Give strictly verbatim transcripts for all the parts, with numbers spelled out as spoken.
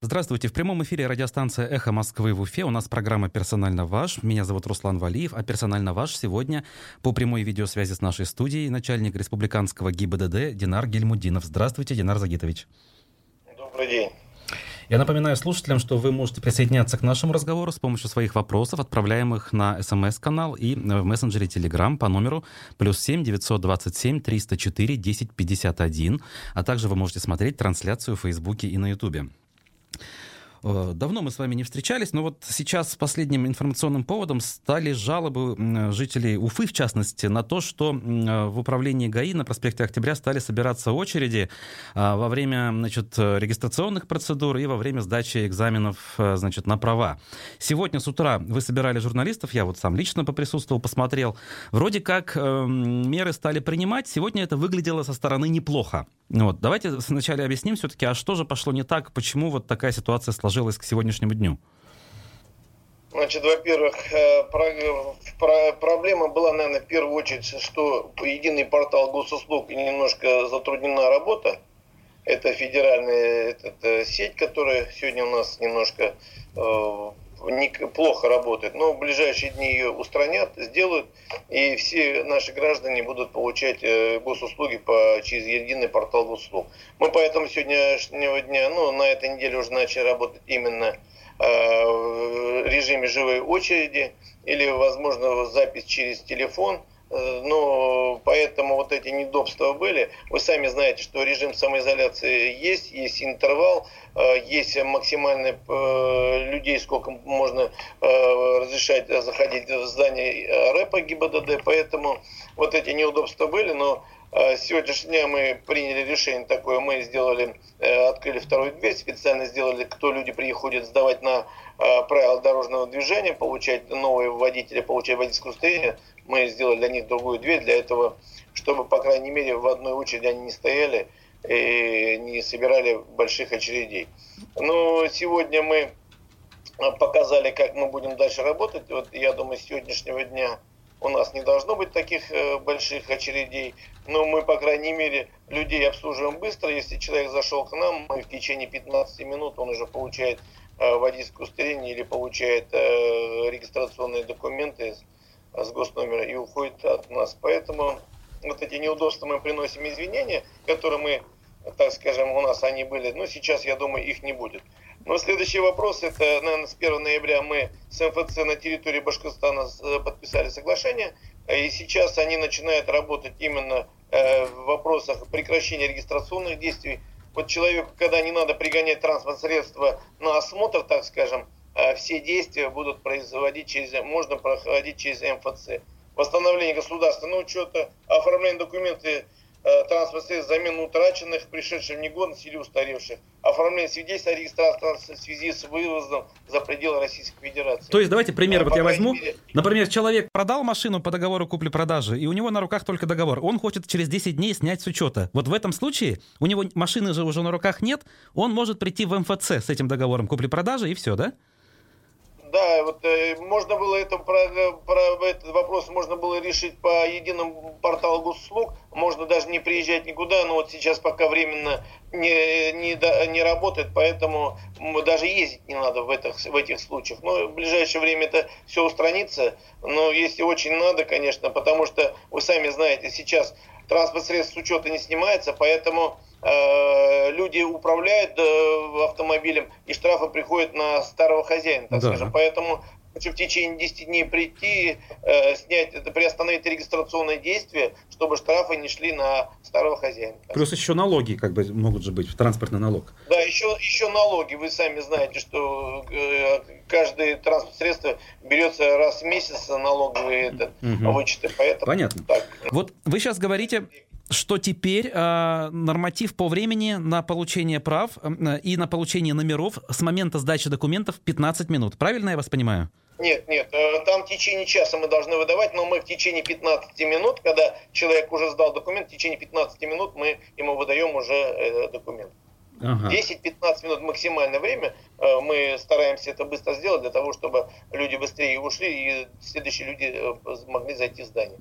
Здравствуйте. В прямом эфире радиостанция «Эхо Москвы» в Уфе. У нас программа «Персонально ваш». Меня зовут Руслан Валиев, а «Персонально ваш» сегодня по прямой видеосвязи с нашей студией начальник республиканского ГИБДД Динар Гильмуддинов. Здравствуйте, Динар Загитович. Добрый день. Я напоминаю слушателям, что вы можете присоединяться к нашему разговору с помощью своих вопросов, отправляемых на СМС-канал и в мессенджере Telegram по номеру плюс семь девятьсот двадцать семь триста четыре десять пятьдесят один, а также вы можете смотреть трансляцию в Фейсбуке и на Ютубе. Давно мы с вами не встречались, но вот сейчас последним информационным поводом стали жалобы жителей Уфы, в частности, на то, что в управлении ГАИ на проспекте Октября стали собираться очереди во время, значит, регистрационных процедур и во время сдачи экзаменов, значит, на права. Сегодня с утра вы собирали журналистов, я вот сам лично поприсутствовал, посмотрел. Вроде как меры стали принимать, сегодня это выглядело со стороны неплохо. Вот. Давайте вначале объясним все-таки, а что же пошло не так, почему вот такая ситуация сложилась к сегодняшнему дню? Значит, во-первых, проблема была, наверное, в первую очередь, что единый портал госуслуг немножко затруднена работа. Это федеральная это сеть, которая сегодня у нас немножко плохо работает, но в ближайшие дни ее устранят, сделают, и все наши граждане будут получать госуслуги по, через единый портал госуслуг. Мы поэтому сегодняшнего дня, ну, на этой неделе уже начали работать именно э, в режиме живой очереди или, возможно, запись через телефон. Но поэтому вот эти неудобства были. Вы сами знаете, что режим самоизоляции есть, есть интервал, есть максимальное людей, сколько можно разрешать заходить в здание рэпа ГИБДД, поэтому вот эти неудобства были, но с сегодняшнего дня мы приняли решение такое, мы сделали, открыли вторую дверь, специально сделали, кто люди приходят сдавать на правила дорожного движения, получать новые водители, получать водительское удостоверение. Мы сделали для них другую дверь, для этого, чтобы, по крайней мере, в одной очереди они не стояли и не собирали больших очередей. Но сегодня мы показали, как мы будем дальше работать. Вот я думаю, с сегодняшнего дня у нас не должно быть таких больших очередей, но мы, по крайней мере, людей обслуживаем быстро. Если человек зашел к нам, мы в течение пятнадцати минут он уже получает водительское удостоверение или получает регистрационные документы с госномера и уходит от нас. Поэтому вот эти неудобства мы приносим извинения, которые мы, так скажем, у нас они были, но сейчас, я думаю, их не будет. Но следующий вопрос, это, наверное, с первого ноября мы с эм эф цэ на территории Башкортостана подписали соглашение, и сейчас они начинают работать именно в вопросах прекращения регистрационных действий. Вот человеку, когда не надо пригонять транспортное средство на осмотр, так скажем, все действия будут производить через, можно проходить через эм эф цэ. Восстановление государственного учета, оформление документов транспортных средств, замену утраченных, пришедших в негодность или устаревших, оформление свидетельства о регистрации в связи с вывозом за пределы Российской Федерации. То есть давайте пример а, вот я возьму. Мере... Например, человек продал машину по договору купли-продажи, и у него на руках только договор. Он хочет через десять дней снять с учета. Вот в этом случае у него машины же уже на руках нет, он может прийти в эм эф цэ с этим договором купли-продажи и все, да? Да, вот э, можно было это, про, про этот вопрос можно было решить по единому порталу госуслуг, можно даже не приезжать никуда, но вот сейчас пока временно не, не, не работает, поэтому даже ездить не надо в этих, в этих случаях. Но в ближайшее время это все устранится, но если очень надо, конечно, потому что вы сами знаете, сейчас транспорт средств с учета не снимается, поэтому э, люди управляют э, автомобилем, и штрафы приходят на старого хозяина, так да. скажем. Поэтому хочу в течение десяти дней прийти, э, снять, это приостановить регистрационное действие, чтобы штрафы не шли на старого хозяина. Плюс еще налоги как бы могут же быть, транспортный налог. Да, еще, еще налоги. Вы сами знаете, что э, каждое транспортное средство берется раз в месяц налоговые этот, угу. вычеты. Поэтому, понятно. Так. Вот вы сейчас говорите, что теперь э, норматив по времени на получение прав э, и на получение номеров с момента сдачи документов пятнадцать минут. Правильно я вас понимаю? Нет, нет, там в течение часа мы должны выдавать, но мы в течение пятнадцати минут, когда человек уже сдал документ, в течение пятнадцати минут мы ему выдаем уже документ. Ага. десять-пятнадцать минут максимальное время, мы стараемся это быстро сделать, для того, чтобы люди быстрее ушли и следующие люди могли зайти в здание.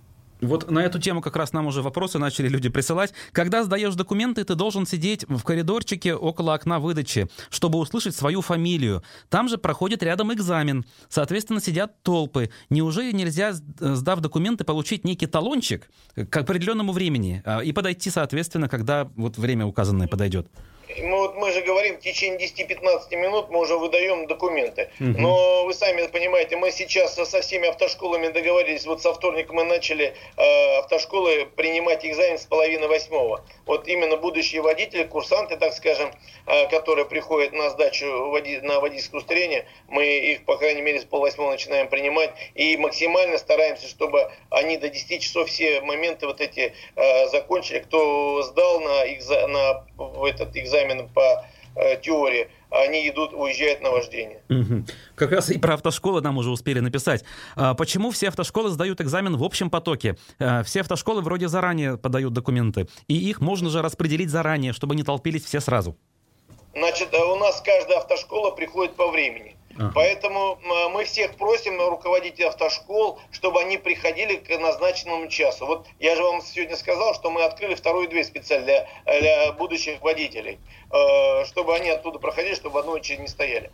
Вот на эту тему как раз нам уже вопросы начали люди присылать. Когда сдаешь документы, ты должен сидеть в коридорчике около окна выдачи, чтобы услышать свою фамилию. Там же проходит рядом экзамен. Соответственно, сидят толпы. Неужели нельзя, сдав документы, получить некий талончик к определенному времени и подойти, соответственно, когда вот время указанное подойдет? Мы, вот, мы же говорим, в течение десяти-пятнадцати минут мы уже выдаем документы. Угу. Но вы сами понимаете, мы сейчас со всеми автошколами договорились. Вот со вторника мы начали э, автошколы принимать экзамен с половины восьмого. Вот именно будущие водители, курсанты, так скажем, э, которые приходят на сдачу води, на водительское удостоверение, мы их, по крайней мере, с полвосьмого начинаем принимать. И максимально стараемся, чтобы они до десяти часов все моменты вот эти э, закончили. Кто сдал на, экза, на этот экзамен по э, теории, они идут, уезжают на вождение. Угу. Как раз и про автошколы нам уже успели написать. А почему все автошколы сдают экзамен в общем потоке? А, все автошколы вроде заранее подают документы, и их можно же распределить заранее, чтобы не толпились все сразу. Значит, у нас каждая автошкола приходит по времени. Ага. поэтому мы всех просим, руководителей автошкол, чтобы они приходили к назначенному часу. Вот я же вам сегодня сказал, что мы открыли вторую дверь специально для, для будущих водителей, чтобы они оттуда проходили, чтобы в одной очереди не стояли.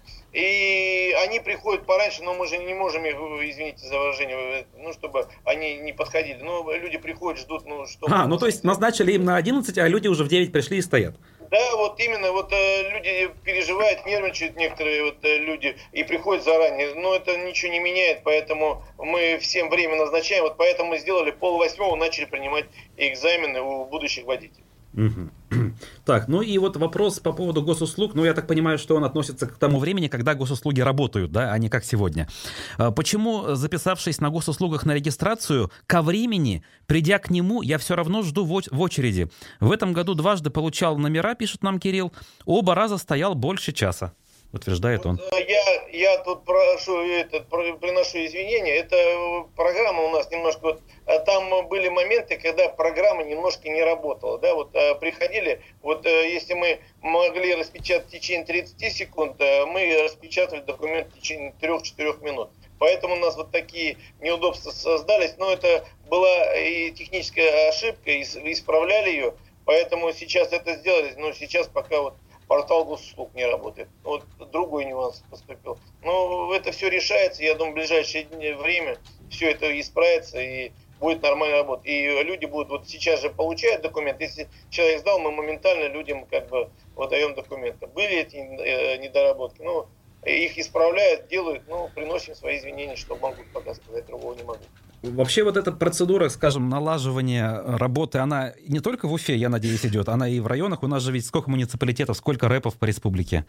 И они приходят пораньше, но мы же не можем их, извините за выражение, ну, чтобы они не подходили. Но люди приходят, ждут, ну, что... А, ну, то есть назначили им на одиннадцать, а люди уже в девять пришли и стоят. Да, вот именно, вот э, люди переживают, нервничают некоторые вот, э, люди и приходят заранее, но это ничего не меняет, поэтому мы всем время назначаем, вот поэтому мы сделали полвосьмого, начали принимать экзамены у будущих водителей. Угу. Так, ну и вот вопрос по поводу госуслуг. Ну, я так понимаю, что он относится к тому времени, когда госуслуги работают, да, а не как сегодня. Почему, записавшись на госуслугах на регистрацию, ко времени, придя к нему, я все равно жду в очереди? В этом году дважды получал номера, пишет нам Кирилл, оба раза стоял больше часа, утверждает он. Я, я тут прошу, это, приношу извинения. Это программа у нас немножко... Вот, там были моменты, когда программа немножко не работала. Да? Вот, приходили, вот если мы могли распечатать в течение тридцати секунд, мы распечатывали документ в течение трёх-четырёх минут. Поэтому у нас вот такие неудобства создались. Но это была и техническая ошибка, и исправляли ее. Поэтому сейчас это сделали. Но сейчас пока вот портал госуслуг не работает. Вот другой нюанс поступил. Но это все решается. Я думаю, в ближайшее время все это исправится и будет нормально работать. И люди будут, вот сейчас же получают документы. Если человек сдал, мы моментально людям как бы выдаем документы. Были эти э, недоработки, ну, их исправляют, делают, ну, приносим свои извинения, что могу пока сказать, другого не могу. Вообще вот эта процедура, скажем, налаживания работы, она не только в Уфе, я надеюсь, идет, она и в районах. У нас же ведь сколько муниципалитетов, сколько рэпов по республике.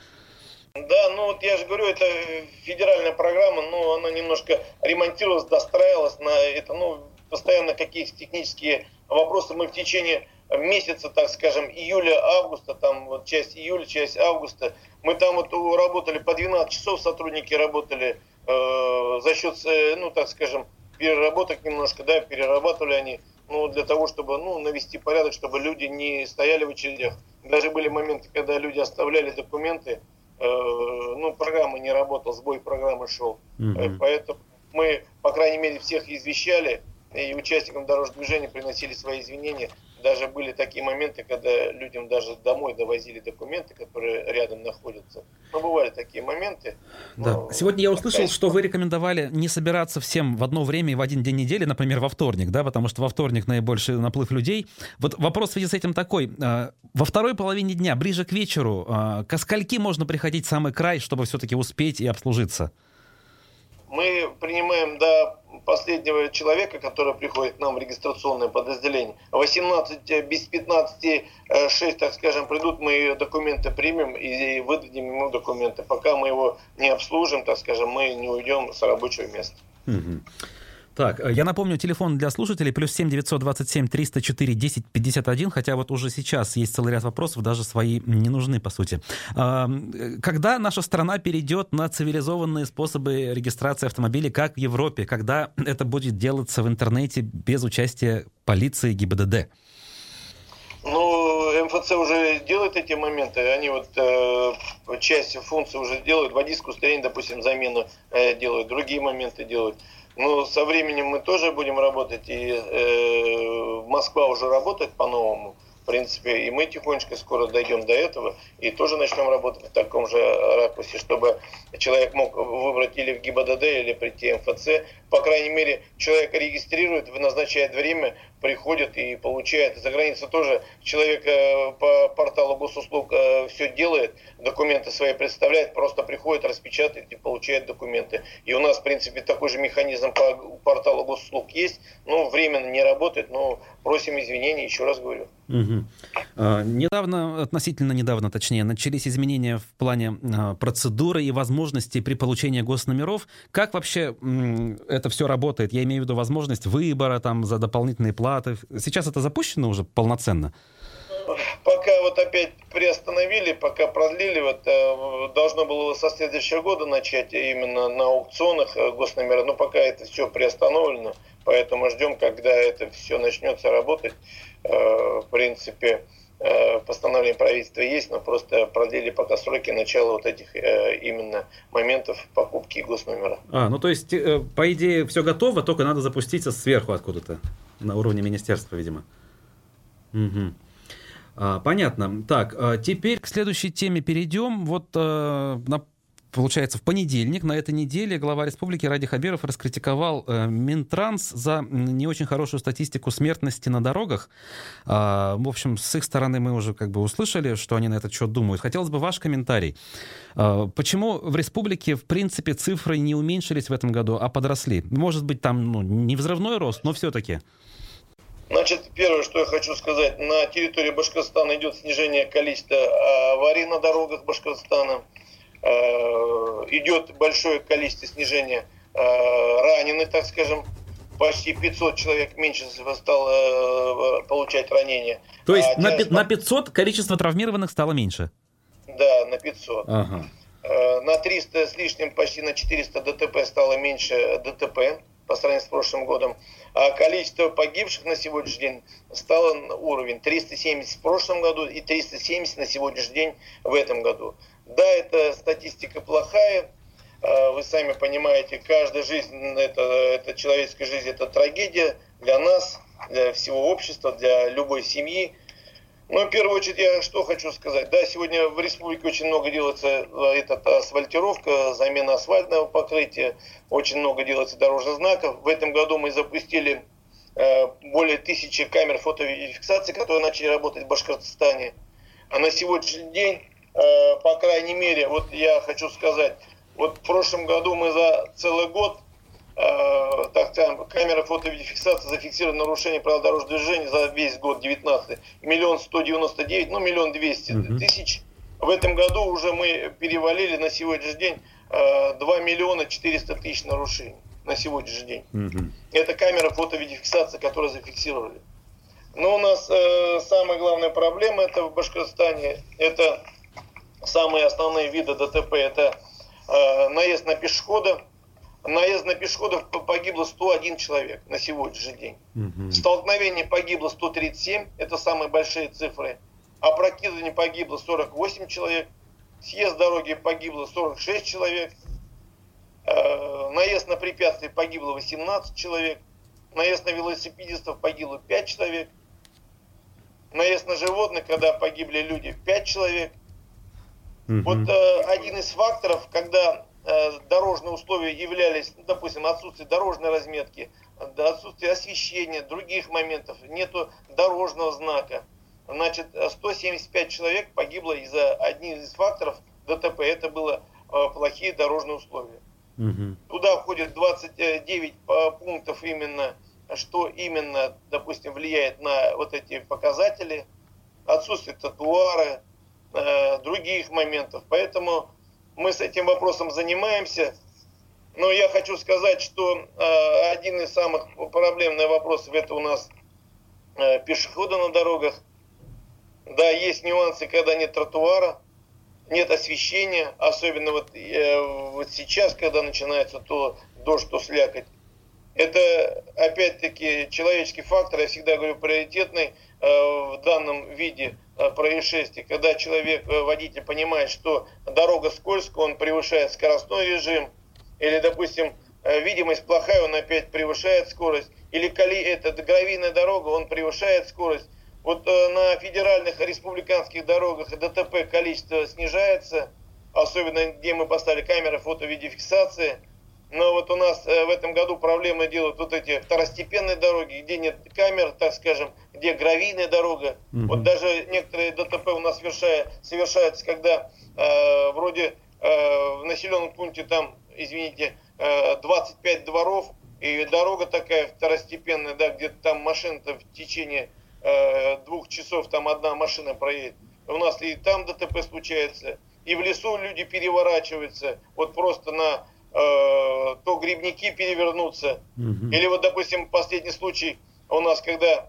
Да, ну вот я же говорю, это федеральная программа, но она немножко ремонтировалась, достраивалась на это, ну, постоянно какие-то технические вопросы. Мы в течение месяца, так скажем, июля-августа, там вот часть июля, часть августа, мы там вот работали по двенадцать часов, сотрудники работали э, за счет, ну, так скажем, переработок немножко, да, перерабатывали они, ну, для того, чтобы, ну, навести порядок, чтобы люди не стояли в очередях. Даже были моменты, когда люди оставляли документы, э, ну, программа не работала, сбой программы шел. Mm-hmm. Поэтому мы, по крайней мере, всех извещали, и участникам дорожного движения приносили свои извинения. Даже были такие моменты, когда людям даже домой довозили документы, которые рядом находятся. Но бывали такие моменты. Да. Но... Сегодня я услышал, что вы рекомендовали не собираться всем в одно время и в один день недели, например, во вторник, да, потому что во вторник наибольший наплыв людей. Вот вопрос в связи с этим такой. Во второй половине дня, ближе к вечеру, ко скольки можно приходить в самый край, чтобы все-таки успеть и обслужиться? Мы принимаем до последнего человека, который приходит к нам в регистрационное подразделение. восемнадцать без пятнадцати шесть, так скажем, придут, мы документы примем и выдадим ему документы. Пока мы его не обслужим, так скажем, мы не уйдем с рабочего места. Угу. Так, я напомню, телефон для слушателей плюс семь девятьсот двадцать семь триста четыре десять пятьдесят один, хотя вот уже сейчас есть целый ряд вопросов, даже свои не нужны, по сути. Когда наша страна перейдет на цивилизованные способы регистрации автомобилей, как в Европе, когда это будет делаться в интернете без участия полиции, ГИБДД? Ну, МФЦ уже делает эти моменты, они вот э, часть функций уже делают, водительское удостоверение, допустим, замену э, делают, другие моменты делают. Но со временем мы тоже будем работать, и э, Москва уже работает по-новому, в принципе, и мы тихонечко скоро дойдем до этого, и тоже начнем работать в таком же ракурсе, чтобы человек мог выбрать или в ГИБДД, или прийти в МФЦ. По крайней мере, человека регистрирует, назначает время, приходит и получает. За границей тоже человек по порталу госуслуг все делает, документы свои представляет, просто приходит, распечатает и получает документы. И у нас, в принципе, такой же механизм по порталу госуслуг есть, но временно не работает, но просим извинений, еще раз говорю. Угу. А, недавно, относительно недавно, точнее, начались изменения в плане а, процедуры и возможностей при получении госномеров. Как вообще м, это все работает? Я имею в виду возможность выбора там, за дополнительные платы. Сейчас это запущено уже полноценно? Пока вот опять приостановили, пока продлили, вот, должно было со следующего года начать именно на аукционах госномера, но пока это все приостановлено, поэтому ждем, когда это все начнется работать. В принципе, постановление правительства есть, но просто продлили пока сроки начала вот этих именно моментов покупки госномера. А, ну то есть, по идее, все готово, только надо запуститься сверху откуда-то, на уровне министерства, видимо. Угу. А, понятно. Так, а теперь к следующей теме перейдем. Вот, а, на, получается, в понедельник на этой неделе глава республики Ради Хабиров раскритиковал а, Минтранс за не очень хорошую статистику смертности на дорогах. А, в общем, с их стороны мы уже как бы услышали, что они на этот счет думают. Хотелось бы ваш комментарий. А, почему в республике, в принципе, цифры не уменьшились в этом году, а подросли? Может быть, там ну, не взрывной рост, но все-таки... Значит, первое, что я хочу сказать, на территории Башкортостана идет снижение количества аварий на дорогах Башкортостана, идет большое количество снижения раненых, так скажем, почти пятьсот человек меньше стало получать ранения. То есть а на, тяжко... на пятьсот количество травмированных стало меньше? Да, на пятьсот. Ага. На триста с лишним, почти на четыреста ДТП стало меньше ДТП по сравнению с прошлым годом. А количество погибших на сегодняшний день стало на уровень триста семьдесят в прошлом году и триста семьдесят на сегодняшний день в этом году. Да, это статистика плохая. Вы сами понимаете, каждая жизнь, это, это человеческая жизнь, это трагедия для нас, для всего общества, для любой семьи. Ну, в первую очередь, я что хочу сказать. Да, сегодня в республике очень много делается это, асфальтировка, замена асфальтного покрытия, очень много делается дорожных знаков. В этом году мы запустили э, более тысячи камер фотофиксации, которые начали работать в Башкортостане. А на сегодняшний день, э, по крайней мере, вот я хочу сказать, вот в прошлом году мы за целый год, э, так скажем, камера фотофиксации зафиксировали нарушение правил дорожного движения за весь год девятнадцатый, миллион сто девяносто девять, ну миллион двести тысяч. В этом году уже мы перевалили на сегодняшний день э, два миллиона четыреста тысяч нарушений на сегодняшний день. Uh-huh. Это камера фотофиксации, которую зафиксировали. Но у нас э, самая главная проблема это в Башкортостане, это самые основные виды ДТП, это э, наезд на пешехода. Наезд на пешеходов погибло сто один человек на сегодняшний день. Uh-huh. Столкновение погибло сто тридцать семь, это самые большие цифры. Опрокидывание погибло сорок восемь человек. Съезд дороги погибло сорок шесть человек. Э, наезд на препятствие погибло восемнадцать человек. Наезд на велосипедистов погибло пять человек. Наезд на животных, когда погибли люди, пять человек. Uh-huh. Вот э, один из факторов, когда дорожные условия являлись, ну, допустим, отсутствие дорожной разметки, отсутствие освещения, других моментов, нету дорожного знака. Значит, сто семьдесят пять человек погибло из-за одних из факторов ДТП. Это было плохие дорожные условия. Угу. Туда входит двадцать девять пунктов именно, что именно, допустим, влияет на вот эти показатели. Отсутствие тротуара, других моментов. Поэтому мы с этим вопросом занимаемся, но я хочу сказать, что э, один из самых проблемных вопросов это у нас э, пешеходы на дорогах. Да, есть нюансы, когда нет тротуара, нет освещения, особенно вот, э, вот сейчас, когда начинается то дождь, то слякоть. Это опять-таки человеческий фактор, я всегда говорю, приоритетный э, в данном виде происшествий, когда человек, водитель понимает, что дорога скользкая, он превышает скоростной режим, или, допустим, видимость плохая, он опять превышает скорость. Или коли это гравийная дорога, он превышает скорость. Вот на федеральных республиканских дорогах ДТП количество снижается, особенно где мы поставили камеры фото-видеофиксации. Но вот у нас в этом году проблемы делают вот эти второстепенные дороги, где нет камер, так скажем, где гравийная дорога. Mm-hmm. Вот даже некоторые ДТП у нас совершая, совершаются, когда э, вроде э, в населенном пункте там, извините, э, двадцать пять дворов, и дорога такая второстепенная, да, где там машина-то в течение э, двух часов там одна машина проедет. У нас и там ДТП случается, и в лесу люди переворачиваются, вот просто на э, то грибники перевернутся. Угу. Или вот, допустим, последний случай у нас, когда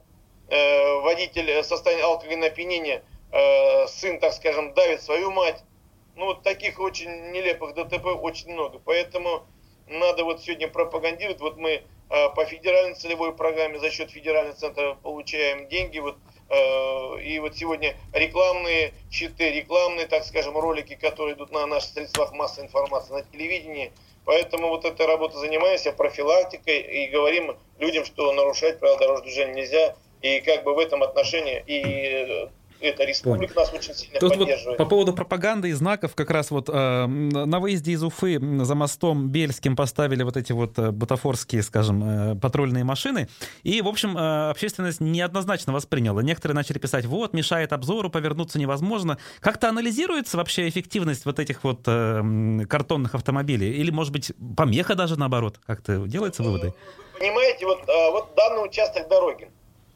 э, водитель в состоянии алкогольного опьянения, э, сын, так скажем, давит свою мать. Ну, вот таких очень нелепых ДТП очень много, поэтому надо вот сегодня пропагандировать. Вот мы э, по федеральной целевой программе за счет федерального центра получаем деньги. Вот, э, и вот сегодня рекламные щиты, рекламные, так скажем, ролики, которые идут на наших средствах массовой информации, на телевидении. Поэтому вот этой работой занимаемся, профилактикой, и говорим людям, что нарушать правила дорожного движения нельзя. И как бы в этом отношении и эта республика Понял. Нас очень сильно Тут поддерживает. Вот по поводу пропаганды и знаков, как раз вот э, на выезде из Уфы за мостом Бельским поставили вот эти вот бутафорские, скажем, э, патрульные машины, и, в общем, э, общественность неоднозначно восприняла. Некоторые начали писать, вот, мешает обзору, повернуться невозможно. Как-то анализируется вообще эффективность вот этих вот э, картонных автомобилей? Или, может быть, помеха даже наоборот? Как-то делаются выводы? Понимаете, вот, вот данный участок дороги.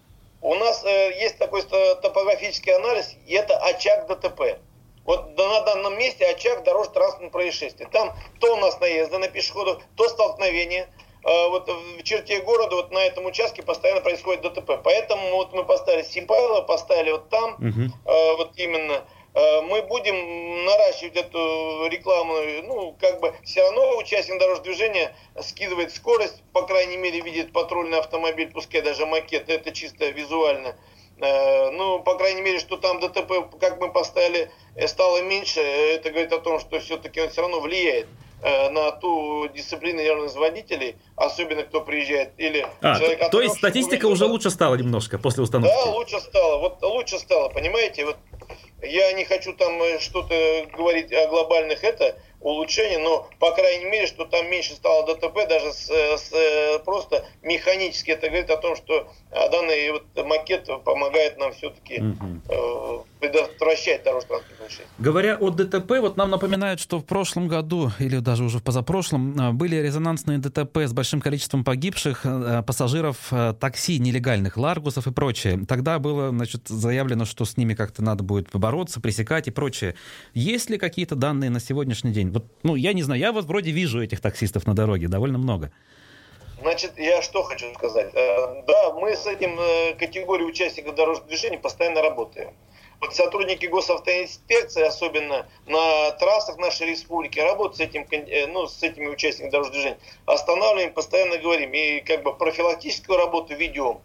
У нас э, есть такой топографический анализ, и это очаг ДТП. Вот на данном месте очаг дорожно-транспортного происшествия. Там то у нас наезды на пешеходов, то столкновение. Э, вот в черте города вот на этом участке постоянно происходит ДТП. Поэтому вот мы поставили Симпайло, поставили вот там, uh-huh. э, вот именно. Э, мы будем наращивать эту рекламную, ну, как бы все равно участник дорожного движения скидывает скорость, по крайней мере, видит патрульный автомобиль, пускай даже макет, это чисто визуально. Э, ну, по крайней мере, что там ДТП, как мы поставили, стало меньше, это говорит о том, что все-таки он все равно влияет э, на ту дисциплинированность водителей, особенно кто приезжает. Или а, человек, то, то есть статистика увидел, уже лучше стала немножко после установки? Да, лучше стало, вот лучше стало, понимаете, вот. Я не хочу там что-то говорить о глобальных это улучшениях, но по крайней мере, что там меньше стало ДТП, даже с, с, просто механически это говорит о том, что данный вот макет помогает нам все-таки угу. э, предотвращать дорожно-транспортные происшествия. Говоря о ДТП, вот нам напоминают, что в прошлом году, или даже уже в позапрошлом, были резонансные ДТП с большим количеством погибших пассажиров такси нелегальных, ларгусов и прочее. Тогда было, значит, заявлено, что с ними как-то надо будет побороться, пресекать и прочее. Есть ли какие-то данные на сегодняшний день? Вот, ну, я не знаю, я вот вроде вижу этих таксистов на дороге довольно много. Значит, я что хочу сказать. Да, мы с этим категорией участников дорожного движения постоянно работаем. Вот сотрудники госавтоинспекции, особенно на трассах нашей республики, работают с, этим, ну, с этими участниками дорожного движения. Останавливаем, постоянно говорим. И как бы профилактическую работу ведем.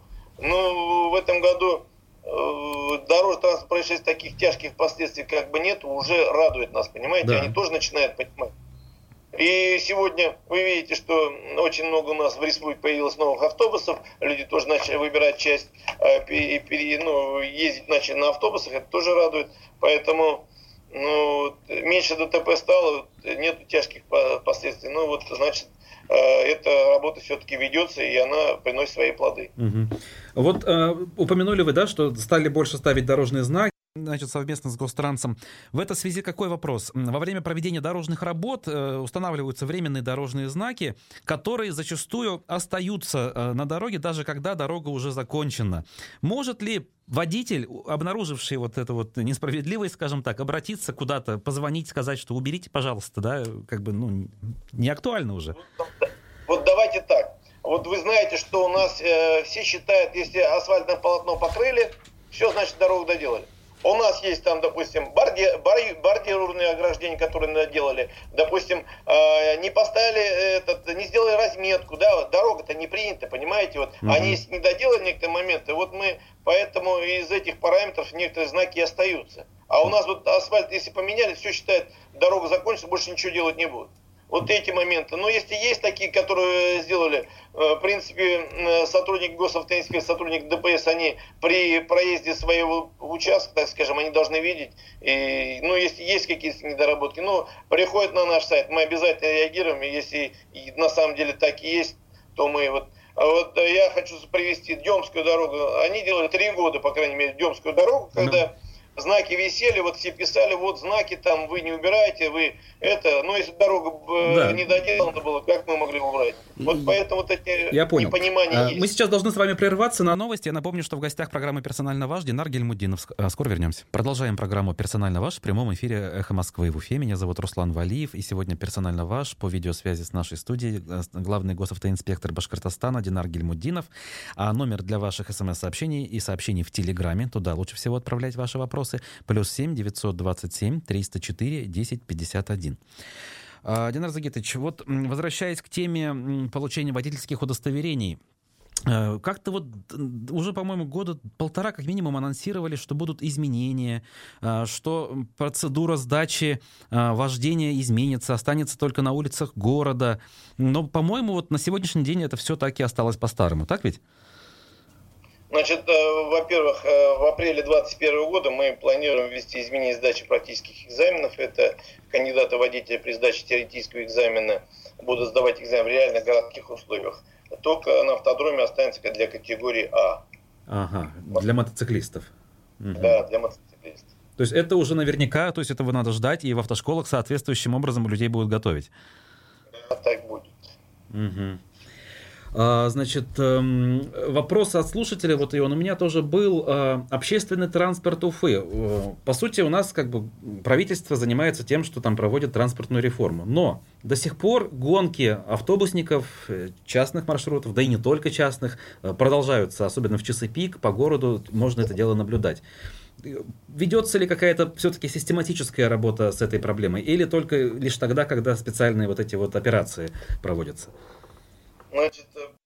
Но в этом году дорожно-транспортных происшествий таких тяжких последствий как бы нет, уже радует нас, понимаете? Да. Они тоже начинают понимать. И сегодня вы видите, что очень много у нас в республике появилось новых автобусов, люди тоже начали выбирать часть, ну, ездить начали на автобусах, это тоже радует. Поэтому ну, меньше ДТП стало, нет тяжких последствий. Ну вот, значит, эта работа все-таки ведется, и она приносит свои плоды. Угу. Вот э, упомянули вы, да, что стали больше ставить дорожные знаки, значит, совместно с Гострансом. В этой связи какой вопрос? Во время проведения дорожных работ э, устанавливаются временные дорожные знаки, которые зачастую остаются э, на дороге, даже когда дорога уже закончена. Может ли водитель, обнаруживший вот эту вот несправедливость, скажем так, обратиться куда-то, позвонить, сказать, что уберите, пожалуйста, да, как бы, ну, не актуально уже? Вот давайте так. Вот вы знаете, что у нас э, все считают, если асфальтное полотно покрыли, все, значит, дорогу доделали. У нас есть там, допустим, борди, бордюрные ограждения, которые наделали. Допустим, э, не поставили этот, не сделали разметку, да, дорога-то не принята, понимаете, вот. Mm-hmm. Они не доделали некоторые моменты, вот мы, поэтому из этих параметров некоторые знаки остаются. А у нас вот асфальт, если поменяли, все считают, дорога закончится, больше ничего делать не будут. Вот эти моменты. Но если есть такие, которые сделали, в принципе, сотрудники госавтоинспекции, сотрудники ДПС, они при проезде своего участка, так скажем, они должны видеть. И, ну, если есть какие-то недоработки, ну, приходят на наш сайт, мы обязательно реагируем. И если и на самом деле так и есть, то мы вот... А вот я хочу привести Демскую дорогу. Они делали три года, по крайней мере, Демскую дорогу, когда... Знаки висели, вот все писали, вот знаки там, вы не убираете, вы это, ну если дорога да. не доделана была, как мы могли убрать? Вот поэтому вот эти Я понял. непонимания а, есть. Мы сейчас должны с вами прерваться на новости. Я напомню, что в гостях программы «Персонально ваш» Динар Гильмуддинов. Скоро вернемся. Продолжаем программу «Персонально ваш» в прямом эфире «Эхо Москвы» в Уфе. Меня зовут Руслан Валиев, и сегодня «Персонально ваш» по видеосвязи с нашей студией главный госавтоинспектор Башкортостана Динар Гильмуддинов. А номер для ваших смс-сообщений и сообщений в Телеграме, туда лучше всего отправлять ваши вопросы, плюс семь девятьсот двадцать семь триста четыре десять пятьдесят один. Динар Загитович, вот возвращаясь к теме получения водительских удостоверений, как-то вот уже, по-моему, года полтора как минимум анонсировали, что будут изменения, что процедура сдачи вождения изменится, останется только на улицах города. Но, по-моему, вот на сегодняшний день это все так и осталось по-старому, так ведь? Значит, во-первых, в апреле двадцать первого года мы планируем ввести изменение сдачи практических экзаменов. Это кандидаты водителя при сдаче теоретического экзамена будут сдавать экзамен в реальных городских условиях. Только на автодроме останется для категории А. Ага, для мотоциклистов. Да, для мотоциклистов. То есть это уже наверняка, то есть этого надо ждать, и в автошколах соответствующим образом людей будут готовить? Да, так будет. Угу. Значит, вопрос от слушателя, вот и он у меня тоже был. Общественный транспорт Уфы. По сути, у нас как бы правительство занимается тем, что там проводит транспортную реформу. Но до сих пор гонки автобусников, частных маршрутов, да и не только частных, продолжаются, особенно в часы пик, по городу можно это дело наблюдать. Ведется ли какая-то все-таки систематическая работа с этой проблемой, или только лишь тогда, когда специальные вот эти вот операции проводятся? Значит,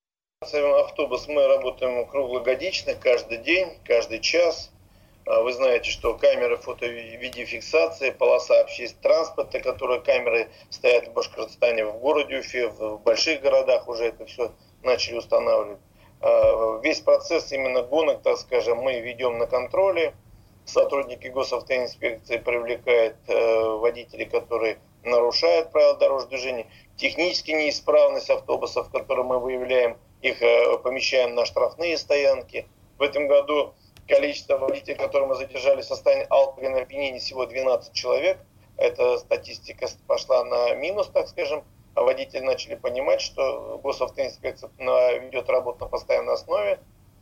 автобус мы работаем круглогодично, каждый день, каждый час. Вы знаете, что камеры фото-видеофиксации, полоса общественного транспорта, которые камеры стоят в Башкортостане, в городе Уфе, в больших городах уже это все начали устанавливать. Весь процесс именно гонок, так скажем, мы ведем на контроле. Сотрудники госавтоинспекции привлекают водителей, которые нарушают правила дорожного движения. Техническая неисправность автобусов, которые мы выявляем, их помещаем на штрафные стоянки. В этом году количество водителей, которые мы задержали в состоянии алкогольного опьянения, всего двенадцать человек. Эта статистика пошла на минус, так скажем. А водители начали понимать, что госавтоинспекция ведет работу на постоянной основе,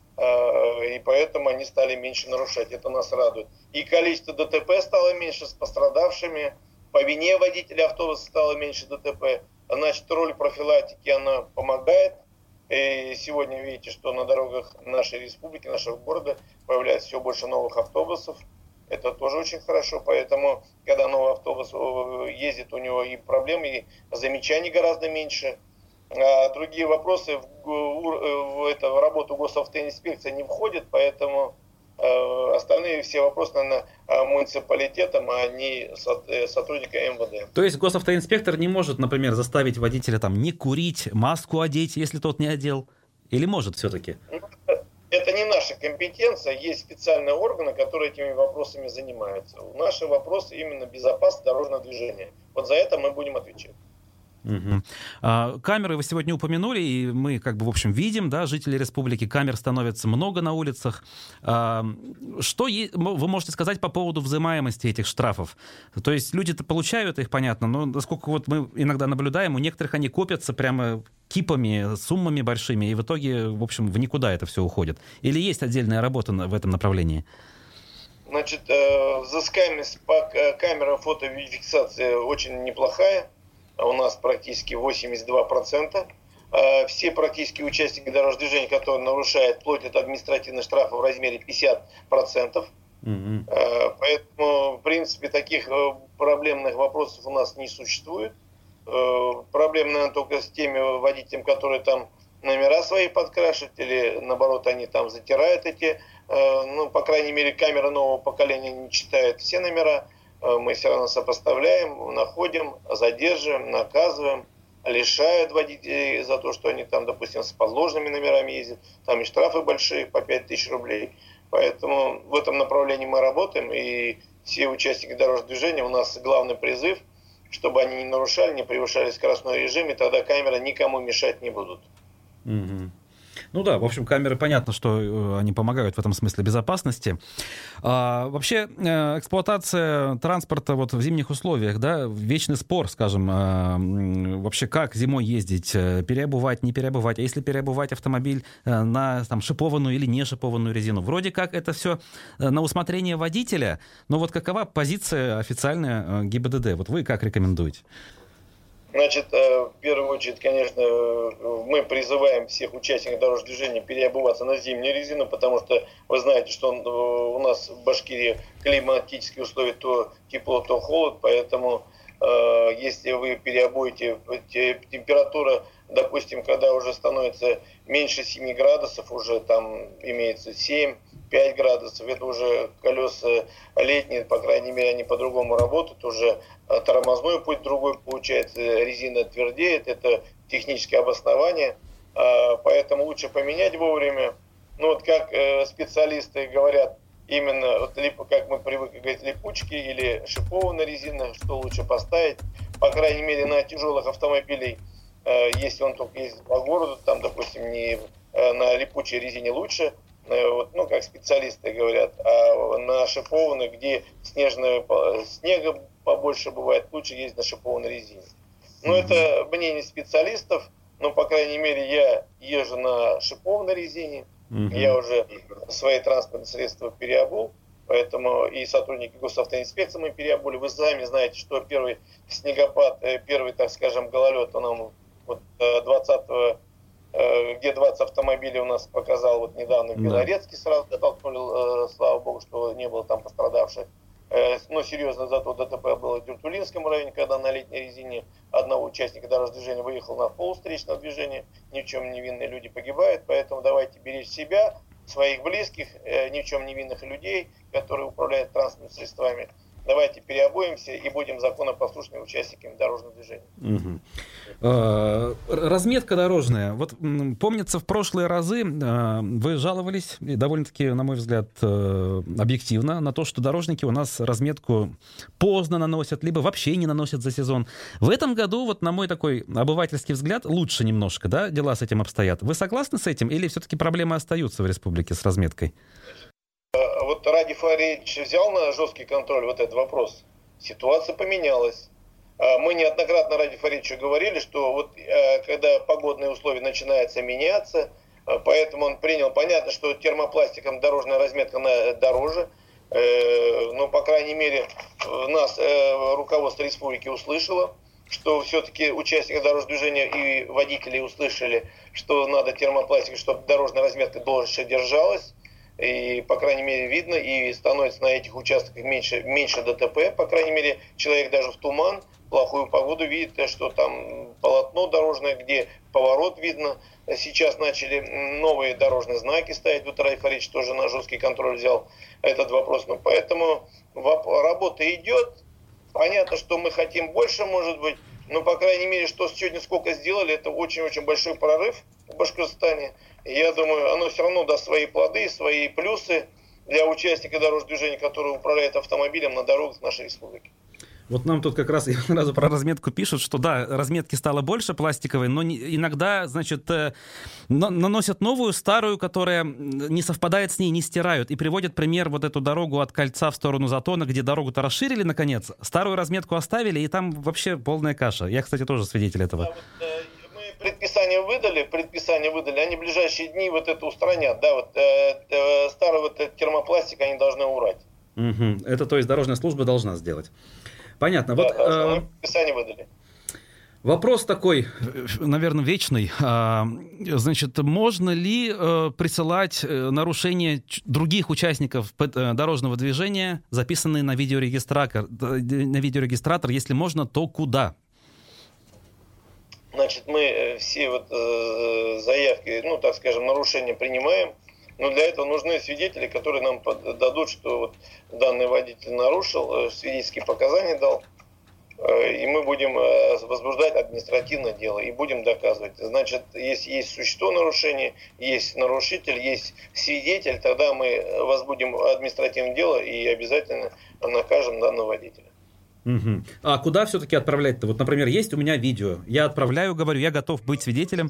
и поэтому они стали меньше нарушать. Это нас радует. И количество ДТП стало меньше с пострадавшими. По вине водителя автобуса стало меньше ДТП. Значит, роль профилактики, она помогает. И сегодня видите, что на дорогах нашей республики, нашего города появляется все больше новых автобусов. Это тоже очень хорошо. Поэтому, когда новый автобус ездит, у него и проблем, и замечаний гораздо меньше. А другие вопросы в, в, в эту работу госавтоинспекции не входят, поэтому остальные все вопросы, наверное, муниципалитетам, а не сотрудникам эм вэ дэ. То есть госавтоинспектор не может, например, заставить водителя там не курить, маску одеть, если тот не одел? Или может все-таки? Это не наша компетенция. Есть специальные органы, которые этими вопросами занимаются. Наши вопросы именно безопасность дорожного движения. Вот за это мы будем отвечать. Угу. А, камеры вы сегодня упомянули, и мы как бы в общем видим, да, жители республики, камер становится много на улицах. А, что е- вы можете сказать по поводу взимаемости этих штрафов? То есть люди-то получают их, понятно, но насколько вот мы иногда наблюдаем, у некоторых они копятся прямо кипами, суммами большими, и в итоге, в общем, в никуда это все уходит. Или есть отдельная работа в этом направлении? Значит, взыскаемость по камерам фото-видеофиксации очень неплохая. У нас практически восемьдесят два процента. Все практически участники дорожного движения, которые нарушают, платят административные штрафы в размере пятьдесят процентов. Mm-hmm. Поэтому, в принципе, таких проблемных вопросов у нас не существует. Проблема, наверное, только с теми водителями, которые там номера свои подкрашивают, или, наоборот, они там затирают эти, ну, по крайней мере, камеры нового поколения не читают все номера. мы все равно сопоставляем, находим, задерживаем, наказываем, лишают водителей за то, что они там, допустим, с подложными номерами ездят. Там и штрафы большие по пять тысяч рублей. Поэтому в этом направлении мы работаем, и все участники дорожного движения, у нас главный призыв, чтобы они не нарушали, не превышали скоростной режим, и тогда камеры никому мешать не будут. Угу. Ну да, в общем, камеры, понятно, что они помогают в этом смысле безопасности. А, вообще, эксплуатация транспорта вот в зимних условиях, да, вечный спор, скажем, а, вообще как зимой ездить, переобувать, не переобувать, а если переобувать автомобиль на там, шипованную или не шипованную резину. Вроде как это все на усмотрение водителя, но вот какова позиция официальная ГИБДД? Вот вы как рекомендуете? Значит, в первую очередь, конечно, мы призываем всех участников дорожного движения переобуваться на зимнюю резину, потому что вы знаете, что у нас в Башкирии климатические условия то тепло, то холод, поэтому если вы переобуете, температура, допустим, когда уже становится меньше семи градусов, уже там имеется семь-пять градусов, это уже колеса летние, по крайней мере, они по-другому работают, уже тормозной путь другой получается, резина твердеет, это техническое обоснование, поэтому лучше поменять вовремя. Ну вот как специалисты говорят, именно вот, как мы привыкли говорить, липучки или шипованная резина, что лучше поставить, по крайней мере на тяжелых автомобилях, если он только ездит по городу, там, допустим, не на липучей резине лучше, вот, ну, как специалисты говорят, а на шипованной, где снежного, снега побольше бывает, лучше ездить на шипованной резине. Но mm-hmm. это мнение специалистов, но, по крайней мере, я езжу на шипованной резине, mm-hmm. я уже свои транспортные средства переобул, поэтому и сотрудники госавтоинспекции мы переобули. Вы сами знаете, что первый снегопад, первый, так скажем, гололед, он нам вот двадцатого, где двадцать автомобилей у нас показал вот недавно в Белорецке, сразу столкнули, слава богу, что не было там пострадавших. Но серьезно, зато ДТП было в Дюртулинском районе, когда на летней резине одного участника дорожного движения выехал на полустречного движения, ни в чем невинные люди погибают, поэтому давайте беречь себя, своих близких, ни в чем невинных людей, которые управляют транспортными средствами. Давайте переобуемся и будем законопослушными участниками дорожного движения. Угу. Разметка дорожная. Вот помнится, в прошлые разы вы жаловались, и довольно-таки, на мой взгляд, объективно, на то, что дорожники у нас разметку поздно наносят, либо вообще не наносят за сезон. В этом году, вот на мой такой обывательский взгляд, лучше немножко, да, дела с этим обстоят. Вы согласны с этим, или все-таки проблемы остаются в республике с разметкой? Вот Ради Фаридович взял на жесткий контроль вот этот вопрос. Ситуация поменялась. Мы неоднократно Ради Фаридовичу говорили, что вот когда погодные условия начинаются меняться, поэтому он принял, понятно, что термопластиком дорожная разметка дороже, но, по крайней мере, нас руководство республики услышало, что все-таки участники дорожного движения и водители услышали, что надо термопластик, чтобы дорожная разметка дольше держалась. И, по крайней мере, видно, и становится на этих участках меньше, меньше ДТП, по крайней мере, человек даже в туман, плохую погоду видит, что там полотно дорожное, где поворот видно. Сейчас начали новые дорожные знаки ставить, вот Ради Фаридович тоже на жесткий контроль взял этот вопрос. Ну, поэтому работа идет, понятно, что мы хотим больше, может быть, но, по крайней мере, что сегодня сколько сделали, это очень-очень большой прорыв в Башкортостане. Я думаю, оно все равно даст свои плоды, свои плюсы для участника дорожного движения, который управляет автомобилем на дорогах нашей республики. Вот нам тут как раз сразу про разметку пишут, что да, разметки стало больше пластиковой, но иногда, значит, наносят новую, старую, которая не совпадает с ней, не стирают. И приводят пример вот эту дорогу от Кольца в сторону Затона, где дорогу-то расширили, наконец, старую разметку оставили, и там вообще полная каша. Я, кстати, тоже свидетель этого. Да, вот, предписание выдали, предписание выдали, они в ближайшие дни вот это устранят, да, вот э, э, старый вот этот термопластик они должны убрать. Угу. Это, то есть, дорожная служба должна сделать. Понятно. Да, вот, да, э, предписание выдали. Вопрос такой, наверное, вечный. Значит, можно ли э, присылать нарушения других участников дорожного движения, записанные на видеорегистратор, на видеорегистратор? Если можно, то куда? Значит, мы все вот э, заявки, ну, так скажем, нарушения принимаем. Но для этого нужны свидетели, которые нам дадут, что вот данный водитель нарушил, свидетельские показания дал, и мы будем возбуждать административное дело и будем доказывать. Значит, если есть существо нарушения, есть нарушитель, есть свидетель, тогда мы возбудим административное дело и обязательно накажем данного водителя. Угу. А куда все-таки отправлять-то? Вот, например, есть у меня видео, я отправляю, говорю, я готов быть свидетелем.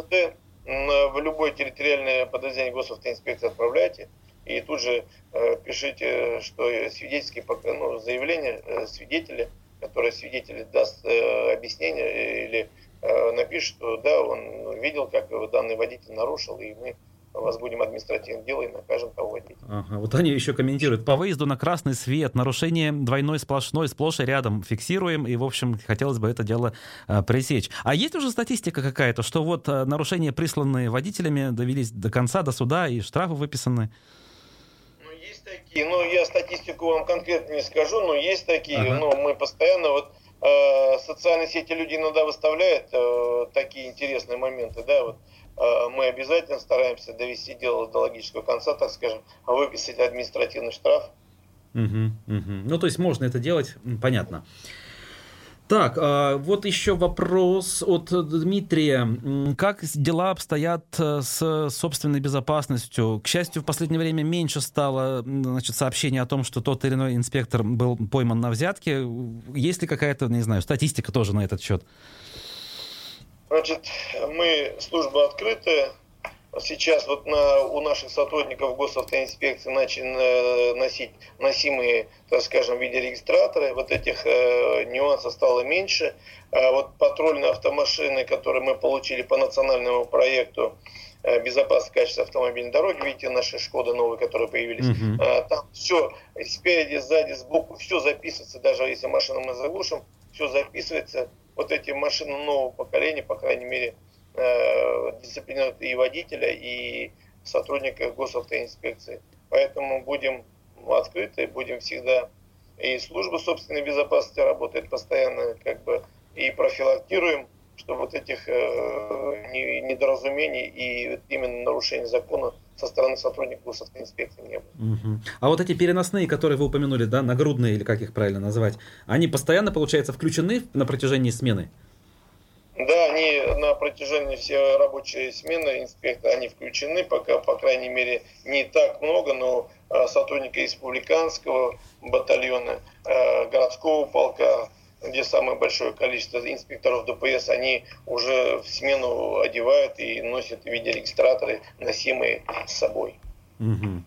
В любое территориальное подразделение госавтоинспекции отправляйте и тут же э, пишите, что свидетельские ну, заявления э, свидетеля, который свидетель даст э, объяснение или э, напишет, что да, он видел, как данный водитель нарушил, и мы возбудим административное дело и накажем того водителя. Ага, вот они еще комментируют. По выезду на красный свет, нарушение двойной сплошной, сплошь и рядом фиксируем, и, в общем, хотелось бы это дело а, пресечь. А есть уже статистика какая-то, что вот а, нарушения, присланные водителями, довелись до конца, до суда, и штрафы выписаны? Ну, есть такие, но я статистику вам конкретно не скажу, но есть такие, ага. но мы постоянно, вот, э, социальные сети люди иногда выставляют э, такие интересные моменты, да, вот, мы обязательно стараемся довести дело до логического конца, так скажем, выписать административный штраф. Угу, угу. Ну, то есть можно это делать, понятно. Так, вот еще вопрос от Дмитрия. Как дела обстоят с собственной безопасностью? К счастью, в последнее время меньше стало, значит, сообщений о том, что тот или иной инспектор был пойман на взятке. Есть ли какая-то, не знаю, статистика тоже на этот счет? Значит, мы служба открытая. Сейчас вот на, у наших сотрудников госавтоинспекции начали носить носимые, так скажем, видеорегистраторы. Вот этих э, нюансов стало меньше. А вот патрульные автомашины, которые мы получили по национальному проекту э, безопасности качества автомобильной дороги, видите, наши Шкоды новые, которые появились, uh-huh. э, там все спереди, сзади, сбоку, все записывается, даже если машину мы заглушим, все записывается. Вот эти машины нового поколения, по крайней мере, дисциплинируют и водителя, и сотрудника госавтоинспекции. Поэтому будем открыты, будем всегда. И служба собственной безопасности работает постоянно, как бы, и профилактируем, чтобы вот этих недоразумений и именно нарушений закона со стороны сотрудников госавтоинспекции не было. Угу. А вот эти переносные, которые вы упомянули, да, нагрудные, или как их правильно назвать, они постоянно, получается, включены на протяжении смены? Да, они на протяжении всей рабочей смены инспектора, они включены, пока, по крайней мере, не так много, но сотрудники республиканского батальона, городского полка, где самое большое количество инспекторов ДПС, они уже в смену одевают и носят видеорегистраторы, носимые с собой. Угу.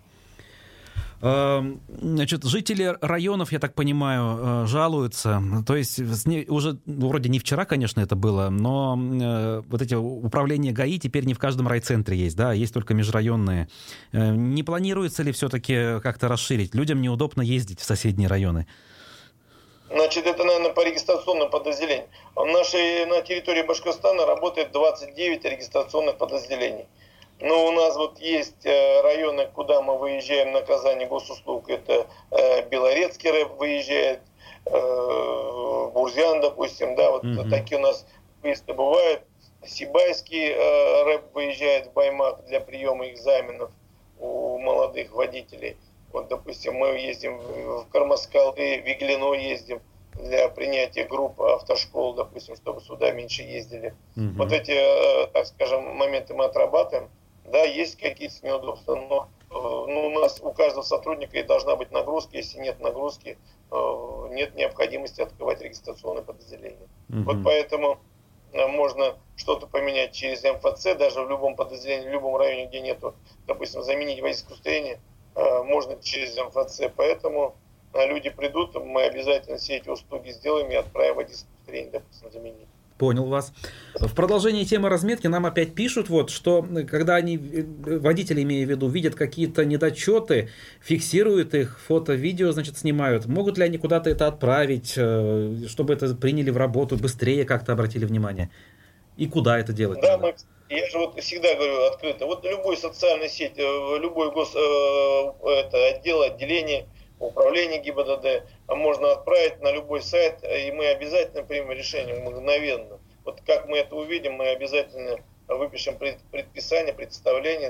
Значит, жители районов, я так понимаю, жалуются. То есть уже вроде не вчера, конечно, это было, но вот эти управления ГАИ теперь не в каждом райцентре есть, да, есть только межрайонные. Не планируется ли все-таки как-то расширить? Людям неудобно ездить в соседние районы. Значит, это, наверное, по регистрационным подразделениям. В нашей, на территории Башкортостана работает двадцать девять регистрационных подразделений. Но у нас вот есть районы, куда мы выезжаем на оказание госуслуг. Это Белорецкий рэп выезжает, Бурзян, допустим, да, вот mm-hmm. такие у нас выезды бывают. Сибайский рэп выезжает в Баймак для приема экзаменов у молодых водителей. Вот, допустим, мы ездим в Кармаскалы, в Иглино ездим для принятия групп автошкол, допустим, чтобы сюда меньше ездили. Mm-hmm. Вот эти, так скажем, моменты мы отрабатываем. Да, есть какие-то неудобства, но ну, у нас у каждого сотрудника и должна быть нагрузка. Если нет нагрузки, нет необходимости открывать регистрационное подразделение. Mm-hmm. Вот поэтому можно что-то поменять через эм эф цэ, даже в любом подразделении, в любом районе, где нету, допустим, заменить водительское удостоверение, можно через эм эф цэ. Поэтому люди придут, мы обязательно все эти услуги сделаем и отправим водительское удостоверение, допустим, заменить. Понял вас. В продолжении темы разметки нам опять пишут, вот, что когда они, водители, имею в виду, видят какие-то недочеты, фиксируют их, фото, видео, значит, снимают. Могут ли они куда-то это отправить, чтобы это приняли в работу, быстрее как-то обратили внимание? И куда это делать? Да, мы, я же вот всегда говорю открыто. Вот любой социальной сеть, любой гос, это, отдел, отделение, управление ГИБДД можно отправить на любой сайт, и мы обязательно примем решение мгновенно. Вот как мы это увидим, мы обязательно выпишем предписание, представление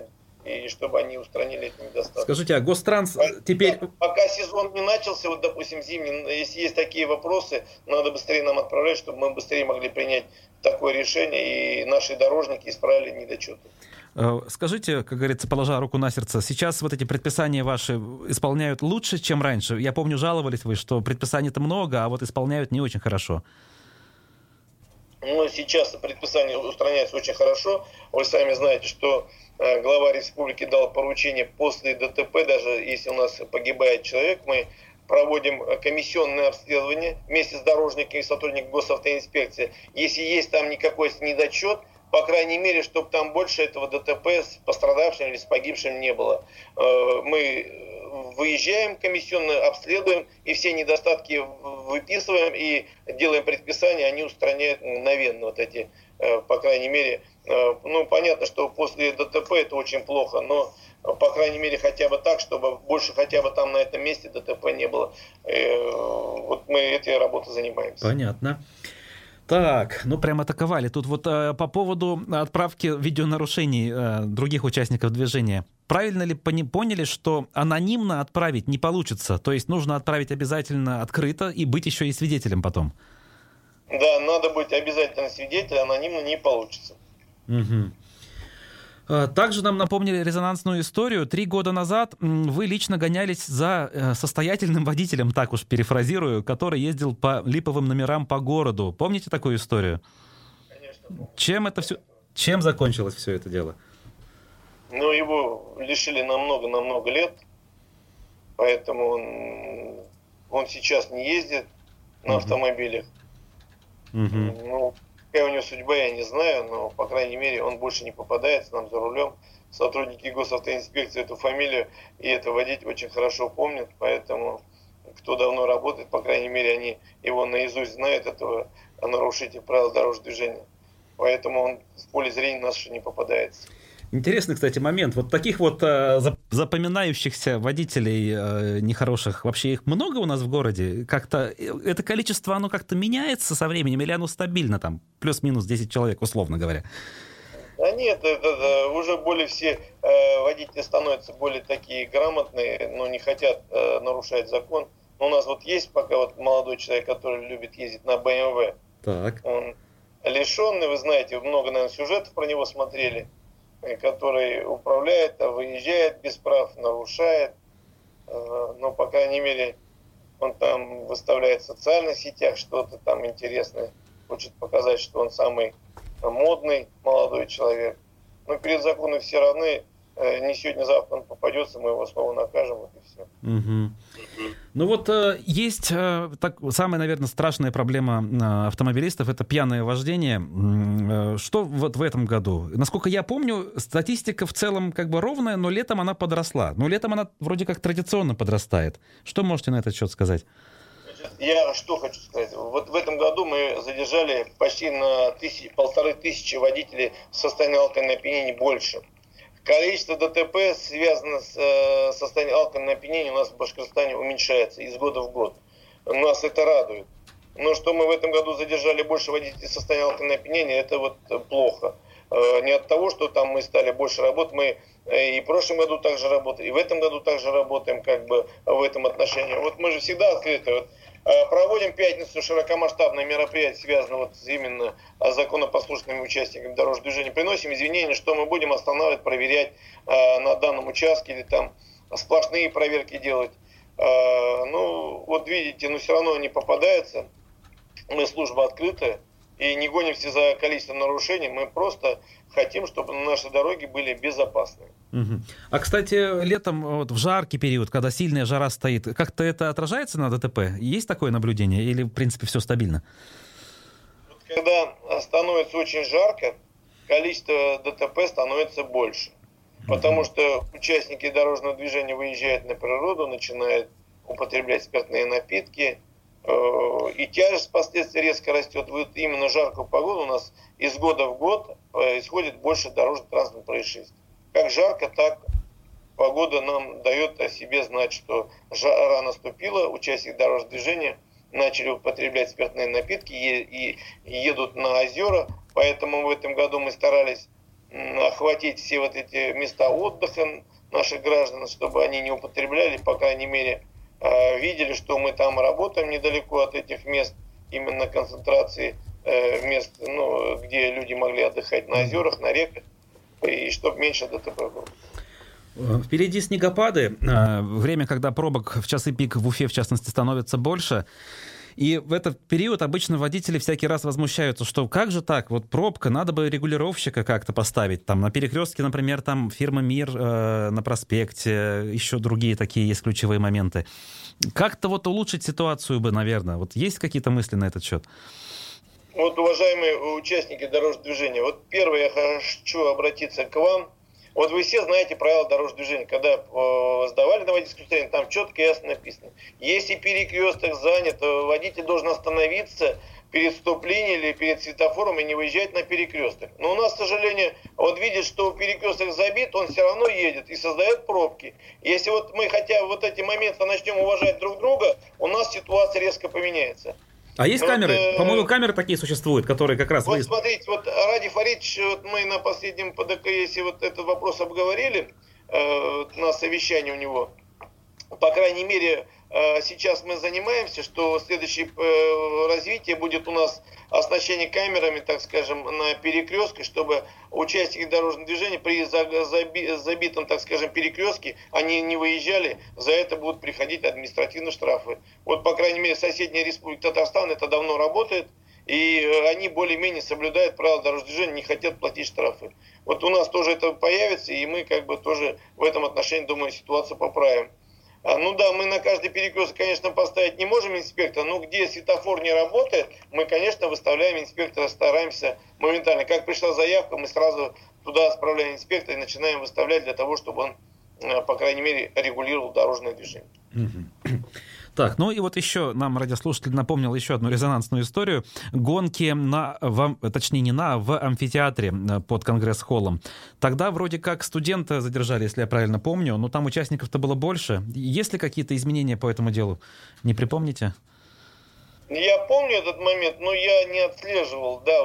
и чтобы они устранили эти недостатки. Скажите, а Гостранс теперь... Пока сезон не начался, вот, допустим, зимний, если есть такие вопросы, надо быстрее нам отправлять, чтобы мы быстрее могли принять такое решение, и наши дорожники исправили недочеты. Скажите, как говорится, положа руку на сердце, сейчас вот эти предписания ваши исполняют лучше, чем раньше? Я помню, жаловались вы, что предписаний-то много, а вот исполняют не очень хорошо. Ну, сейчас предписание устраняется очень хорошо. Вы сами знаете, что глава республики дал поручение после ДТП, даже если у нас погибает человек, мы проводим комиссионное обследование вместе с дорожниками и сотрудниками госавтоинспекции. Если есть там никакой недочет, по крайней мере, чтобы там больше этого ДТП с пострадавшим или с погибшим не было. Мы выезжаем комиссионно, обследуем и все недостатки выписываем и делаем предписания, они устраняют мгновенно вот эти, по крайней мере. Ну, понятно, что после ДТП это очень плохо, но, по крайней мере, хотя бы так, чтобы больше хотя бы там на этом месте ДТП не было. Вот мы этой работой занимаемся. Понятно. Так, ну прям атаковали. Тут вот э, по поводу отправки видеонарушений э, других участников движения. Правильно ли пони- поняли, что анонимно отправить не получится? То есть нужно отправить обязательно открыто и быть еще и свидетелем потом? Да, надо быть обязательно свидетелем, анонимно не получится. Угу. Также нам напомнили резонансную историю. Три года назад вы лично гонялись за состоятельным водителем, так уж перефразирую, который ездил по липовым номерам по городу. Помните такую историю? Конечно. Помню. Чем это все? Чем закончилось все это дело? Ну, его лишили на много-намного лет, поэтому он, он сейчас не ездит на автомобилях. Угу. Ну, какая у него судьба, я не знаю, но, по крайней мере, он больше не попадается нам за рулем. Сотрудники госавтоинспекции эту фамилию и этого водителя очень хорошо помнят, поэтому кто давно работает, по крайней мере, они его наизусть знают, этого нарушителя правил дорожного движения. Поэтому он в поле зрения нас еще не попадается. Интересный, кстати, момент. Вот таких вот э, запоминающихся водителей э, нехороших, вообще их много у нас в городе? Как-то это количество, оно как-то меняется со временем, или оно стабильно там, плюс-минус десять человек, условно говоря? Да нет, это, это, уже более все э, водители становятся более такие грамотные, но не хотят э, нарушать закон. Но у нас вот есть пока вот молодой человек, который любит ездить на бэ эм вэ. Так. Он лишенный, вы знаете, много, наверное, сюжетов про него смотрели, который управляет, а выезжает без прав, нарушает. Но, по крайней мере, он там выставляет в социальных сетях что-то там интересное. Хочет показать, что он самый модный молодой человек. Но перед законом все равны. Не сегодня-завтра он попадется, мы его снова накажем, вот и все. Угу. Ну вот э, есть э, так, самая, наверное, страшная проблема э, автомобилистов — это пьяное вождение. Э, что вот в этом году? Насколько я помню, статистика в целом как бы ровная, но летом она подросла. Но летом она вроде как традиционно подрастает. Что можете на этот счет сказать? Я что хочу сказать. Вот в этом году мы задержали почти на тысяч, полторы тысячи водителей в состоянии алкогольного опьянения больше. Количество ДТП, связанное с э, состоянием алкогольного опьянения, у нас в Башкортостане уменьшается из года в год. Нас это радует. Но что мы в этом году задержали больше водителей в состоянии алкогольного опьянения, это вот плохо. Э, не от того, что там мы стали больше работать, мы и в прошлом году также работали, и в этом году также работаем как бы в этом отношении. Вот мы же всегда открыты. Вот, проводим в пятницу широкомасштабное мероприятие, связанное вот именно с законопослушными участниками дорожного движения. Приносим извинения, что мы будем останавливать, проверять э, на данном участке или там сплошные проверки делать. Э, ну, вот видите, но все равно они попадаются. Мы служба открытая и не гонимся за количеством нарушений. Мы просто хотим, чтобы наши дороги были безопасны. Угу. А, кстати, летом, вот, в жаркий период, когда сильная жара стоит, как-то это отражается на ДТП? Есть такое наблюдение или, в принципе, все стабильно? Когда становится очень жарко, количество ДТП становится больше. Потому что участники дорожного движения выезжают на природу, начинают употреблять спиртные напитки, и тяжесть впоследствии резко растет. Вот именно в жаркую погоду у нас из года в год происходит больше дорожно-транспортных происшествий. Как жарко, так погода нам дает о себе знать, что жара наступила, участники дорожного движения начали употреблять спиртные напитки и едут на озера. Поэтому в этом году мы старались охватить все вот эти места отдыха наших граждан, чтобы они не употребляли, по крайней мере, видели, что мы там работаем недалеко от этих мест, именно концентрации мест, ну, где люди могли отдыхать на озерах, на реках, и чтобы меньше ДТП было. Впереди снегопады, время, когда пробок в часы пик в Уфе, в частности, становится больше. И в этот период обычно водители всякий раз возмущаются, что как же так, вот пробка, надо бы регулировщика как-то поставить. Там на перекрестке, например, там фирма «Мир» э, на проспекте, еще другие такие есть ключевые моменты. Как-то вот улучшить ситуацию бы, наверное. Вот есть какие-то мысли на этот счет? Вот, уважаемые участники дорожного движения, вот первое, я хочу обратиться к вам. Вот вы все знаете правила дорожного движения. Когда э, сдавали на водительское удостоверение, там четко и ясно написано. Если перекресток занят, водитель должен остановиться перед вступлением или перед светофором и не выезжать на перекресток. Но у нас, к сожалению, вот видит, что перекресток забит, он все равно едет и создает пробки. Если вот мы хотя бы вот эти моменты начнем уважать друг друга, у нас ситуация резко поменяется. А есть вот, камеры? э, По-моему, камеры такие существуют, которые как раз... Вот вы... смотрите, вот Ради Фаридович, вот мы на последнем ПДКС вот этот вопрос обговорили, э, на совещании у него. По крайней мере, э, сейчас мы занимаемся, что следующее э, развитие будет у нас оснащение камерами, так скажем, на перекрестке, чтобы участники дорожного движения при заби, забитом, так скажем, перекрестке, они не выезжали, за это будут приходить административные штрафы. Вот, по крайней мере, соседняя республика Татарстан это давно работает, и они более-менее соблюдают правила дорожного движения, не хотят платить штрафы. Вот у нас тоже это появится, и мы как бы тоже в этом отношении, думаю, ситуацию поправим. А, ну да, мы на каждый перекресток, конечно, поставить не можем инспектора, но где светофор не работает, мы, конечно, выставляем инспектора, стараемся моментально. Как пришла заявка, мы сразу туда отправляем инспектора и начинаем выставлять для того, чтобы он, по крайней мере, регулировал дорожное движение. Так, ну и вот еще нам радиослушатель напомнил еще одну резонансную историю. Гонки на, в, точнее не на, в амфитеатре под Конгресс-холлом. Тогда вроде как студенты задержали, если я правильно помню, но там участников-то было больше. Есть ли какие-то изменения по этому делу? Не припомните? Я помню этот момент, но я не отслеживал, да,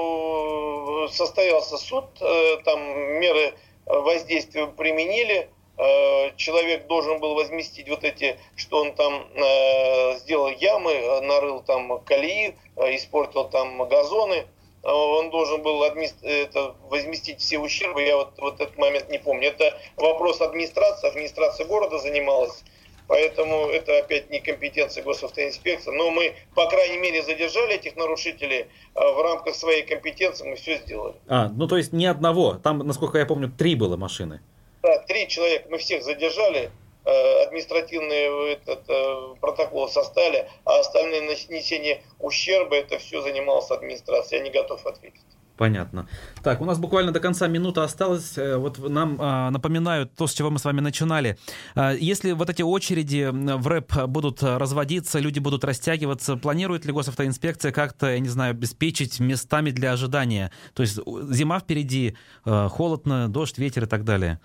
но состоялся суд, там меры воздействия применили. Человек должен был возместить вот эти, что он там э, сделал ямы, нарыл там колеи, э, испортил там газоны. Он должен был адми... это, возместить все ущербы. Я вот, вот этот момент не помню. Это вопрос администрации. Администрация города занималась. Поэтому это опять не компетенция госавтоинспекции. Но мы, по крайней мере, задержали этих нарушителей. В рамках своей компетенции мы все сделали. А, ну то есть ни одного. Там, насколько я помню, три было машины. Да, три человека, мы всех задержали, административный этот, протокол составили, а остальное нанесение ущерба, это все занималась администрация. Я не готов ответить. Понятно. Так, у нас буквально до конца минута осталась. Вот нам а, напоминают то, с чего мы с вами начинали. А, если вот эти очереди в рэп будут разводиться, люди будут растягиваться, планирует ли госавтоинспекция как-то, я не знаю, обеспечить местами для ожидания? То есть зима впереди, а, холодно, дождь, ветер и так далее.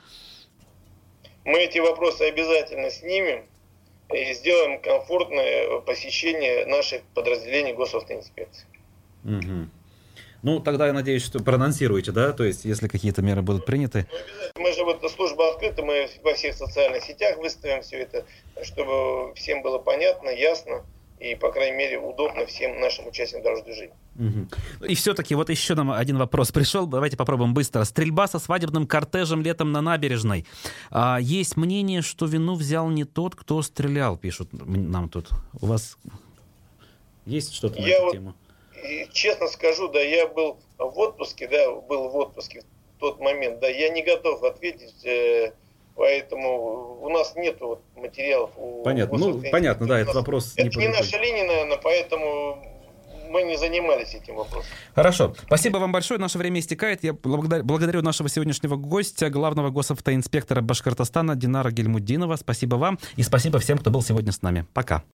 Мы эти вопросы обязательно снимем и сделаем комфортное посещение наших подразделений госавтоинспекции. Угу. Ну, тогда я надеюсь, что проанонсируете, да? То есть, если какие-то меры будут приняты. Ну, мы же вот служба открыта, мы во всех социальных сетях выставим все это, чтобы всем было понятно, ясно и, по крайней мере, удобно всем нашим участникам дорожного движения. Угу. И все-таки вот еще нам один вопрос пришел. Давайте попробуем быстро. Стрельба со свадебным кортежем летом на набережной. А, есть мнение, что вину взял не тот, кто стрелял, пишут нам тут. У вас есть что-то на я эту вот, тему? Честно скажу, да, я был в отпуске, да, был в отпуске в тот момент, да, я не готов ответить, э, поэтому у нас нету вот материалов. Понятно, ну, понятно, да, этот вопрос... Это не, не наша линия, наверное, поэтому мы не занимались этим вопросом. Хорошо. Спасибо вам большое. Наше время истекает. Я благодарю, благодарю нашего сегодняшнего гостя, главного госавтоинспектора Башкортостана Динара Гельмуддинова. Спасибо вам и спасибо всем, кто был сегодня с нами. Пока.